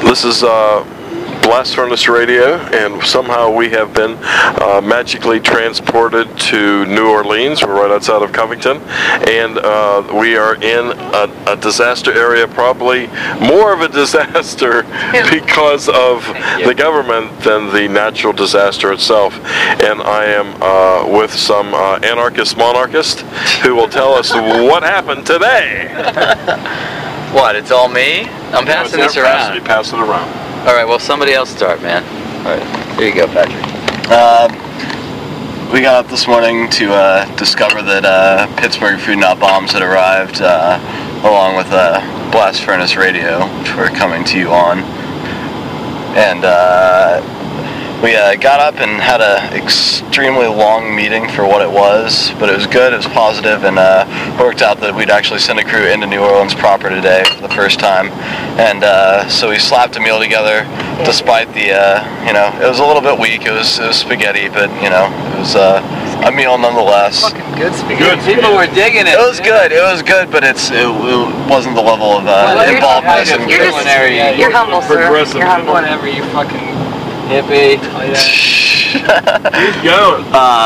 This is Blast Furnace Radio, and somehow we have been magically transported to New Orleans. We're right outside of Covington, and we are in a disaster area, probably more of a disaster because of the government than the natural disaster itself. And I am with some anarchist monarchist who will tell us what happened today. What, it's all me? I'm passing this around. Pass it around. All right, well, somebody else start, man. All right, here you go, Patrick. We got up this morning to discover that Pittsburgh Food Not Bombs had arrived, along with Blast Furnace Radio, which we're coming to you on. And we got up and had an extremely long meeting for what it was, but it was good, it was positive, and worked out that we'd actually send a crew into New Orleans proper today for the first time. And so we slapped a meal together, despite the, it was a little bit weak, it was spaghetti, but, it was a meal nonetheless. Fucking good spaghetti. People were digging it. It was good, but it wasn't the level of involvedness and culinary. You're humble, sir. You're humble. Whatever, you fucking hippie. Keep going.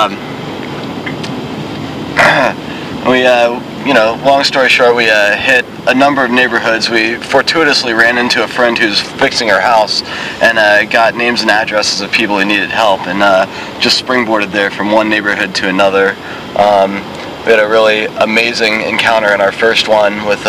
Long story short, we hit a number of neighborhoods. We fortuitously ran into a friend who's fixing her house and got names and addresses of people who needed help, and just springboarded there from one neighborhood to another. We had a really amazing encounter in our first one with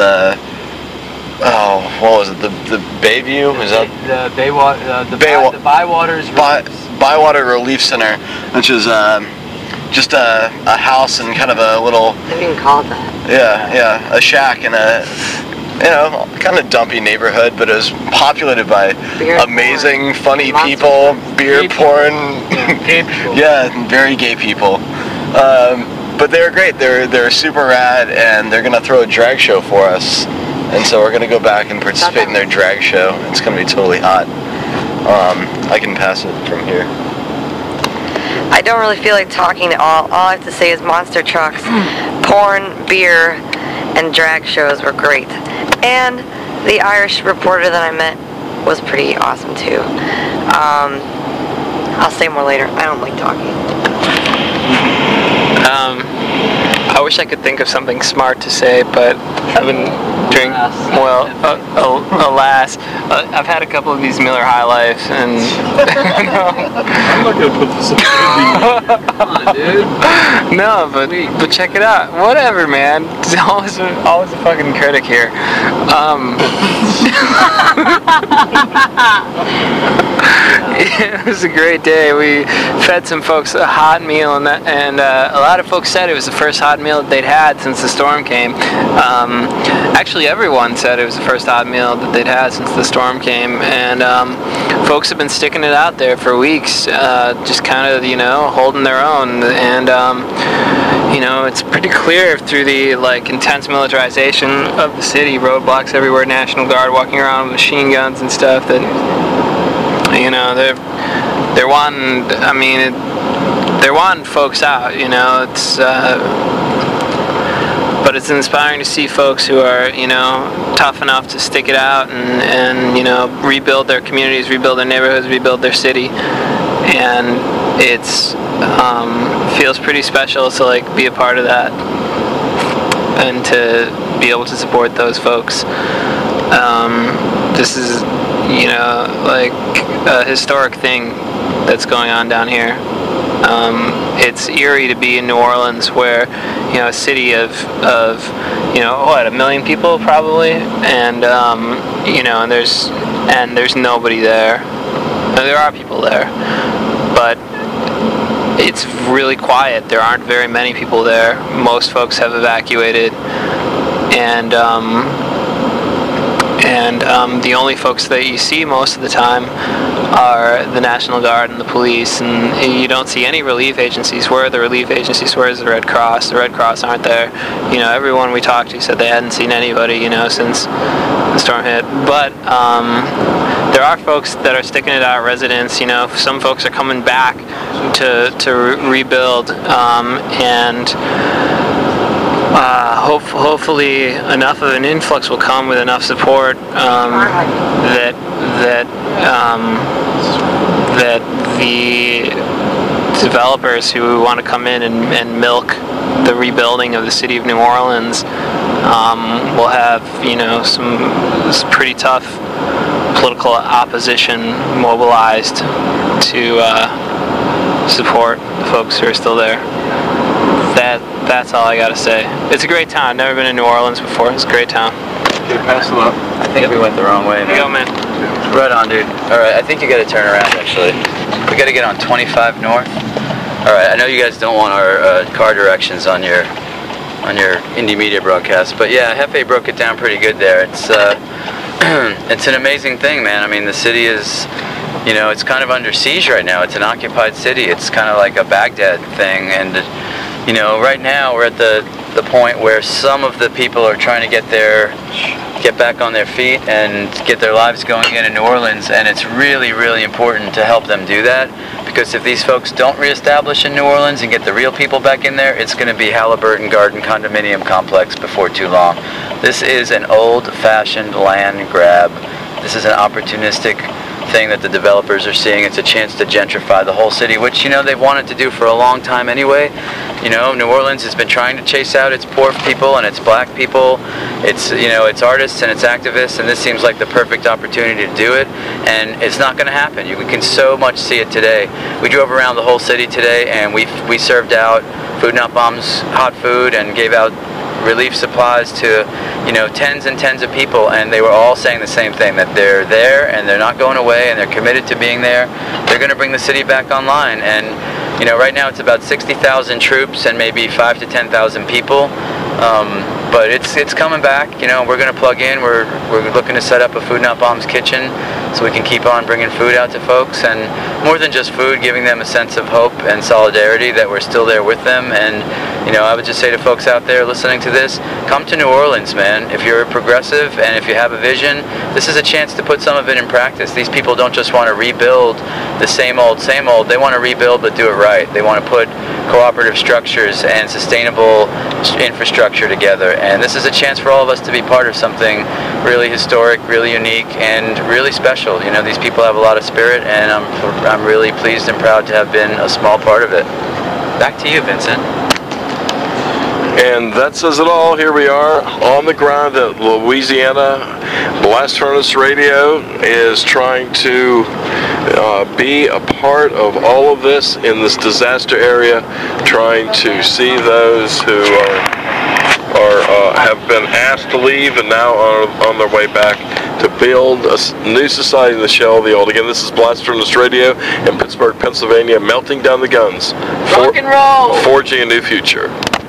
what was it? The Bayview? Is that The Bywater Relief Center, which is just a house and kind of a little. I didn't call it that. Yeah, a shack in a kind of dumpy neighborhood, but it was populated by amazing, funny people, beer porn, yeah, very gay people. But they were great. They're super rad, and they're gonna throw a drag show for us. And so we're gonna go back and participate in their drag show. It's gonna be totally hot. I can pass it from here. I don't really feel like talking at all. All I have to say is monster trucks, porn, beer, and drag shows were great. And the Irish reporter that I met was pretty awesome too. I'll say more later. I don't like talking. I wish I could think of something smart to say, but I've been drinking. Well, alas, I've had a couple of these Miller High Lifes, and I'm not gonna put this in the Come on, dude. no, but check it out. Whatever, man. It's always a fucking critic here. It was a great day. We fed some folks a hot meal, and a lot of folks said it was the first hot meal that they'd had since the storm came. Actually, everyone said it was the first hot meal that they'd had since the storm came, and folks have been sticking it out there for weeks, just kind of, holding their own, and it's pretty clear through the intense militarization of the city, roadblocks everywhere, National Guard walking around with machine guns and stuff, that they're wanting. They're wanting folks out. It's. But it's inspiring to see folks who are, tough enough to stick it out and rebuild their communities, rebuild their neighborhoods, rebuild their city, and it's feels pretty special to be a part of that and to be able to support those folks. This is a historic thing that's going on down here. It's eerie to be in New Orleans, where a city of 1 million people probably, and and there's nobody there. Now, there are people there, but it's really quiet. There aren't very many people there. Most folks have evacuated, and the only folks that you see most of the time are the National Guard and the police, and you don't see any relief agencies. Where are the relief agencies? Where is the Red Cross? The Red Cross aren't there. Everyone we talked to said they hadn't seen anybody, since the storm hit. But there are folks that are sticking it out, residents. Some folks are coming back to rebuild, and hopefully enough of an influx will come with enough support that the developers who want to come in and milk the rebuilding of the city of New Orleans will have, some pretty tough political opposition mobilized to support the folks who are still there. That's all I gotta say. It's a great town. Never been in New Orleans before. It's a great town. Okay, pass it up. I think we went the wrong way, man. Go, man. Right on, dude. Alright, I think you gotta turn around, actually. We gotta get on 25 North. Alright, I know you guys don't want our car directions on your indie media broadcast, but yeah, Hefe broke it down pretty good there. It's it's an amazing thing, man. I mean, the city is, it's kind of under siege right now. It's an occupied city. It's kind of like a Baghdad thing, and right now we're at the point where some of the people are trying to get back on their feet and get their lives going again in New Orleans, and it's really, really important to help them do that, because if these folks don't reestablish in New Orleans and get the real people back in there, it's going to be Halliburton Garden condominium complex before too long. This is an old-fashioned land grab. This is an opportunistic thing that the developers are seeing. It's a chance to gentrify the whole city, which they've wanted to do for a long time anyway. New Orleans has been trying to chase out its poor people and its black people, its its artists and its activists, and this seems like the perfect opportunity to do it. And it's not going to happen. We can so much see it today. We drove around the whole city today, and we served out Food Not Bombs hot food and gave out relief supplies to tens and tens of people, and they were all saying the same thing, that they're there and they're not going away and they're committed to being there. They're going to bring the city back online, and right now it's about 60,000 troops and maybe 5,000 to 10,000 people, but it's coming back. We're going to plug in. We're looking to set up a Food Not Bombs kitchen so we can keep on bringing food out to folks, and more than just food, giving them a sense of hope and solidarity that we're still there with them. And I would just say to folks out there listening to this, come to New Orleans, man. If you're a progressive and if you have a vision, this is a chance to put some of it in practice. These people don't just want to rebuild the same old. They want to rebuild but do it right. They want to put cooperative structures and sustainable infrastructure together, and this is a chance for all of us to be part of something really historic, really unique, and really special. These people have a lot of spirit, and I'm really pleased and proud to have been a small part of it. Back to you, Vincent. And that says it all. Here we are on the ground at Louisiana. Blast Furnace Radio is trying to be a part of all of this in this disaster area, trying to see those who have been asked to leave and now are on their way back to build a new society in the shell of the old. Again, this is Blast Furnace Radio in Pittsburgh, Pennsylvania, melting down the guns, Rock and roll! forging a new future.